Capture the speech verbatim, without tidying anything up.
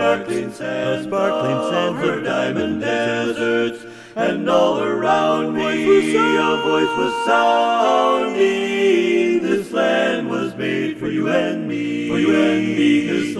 sparkling sands, the sparkling sands of her diamond deserts, and all around me a voice was sounding. This land was made for you and me, for you and me. This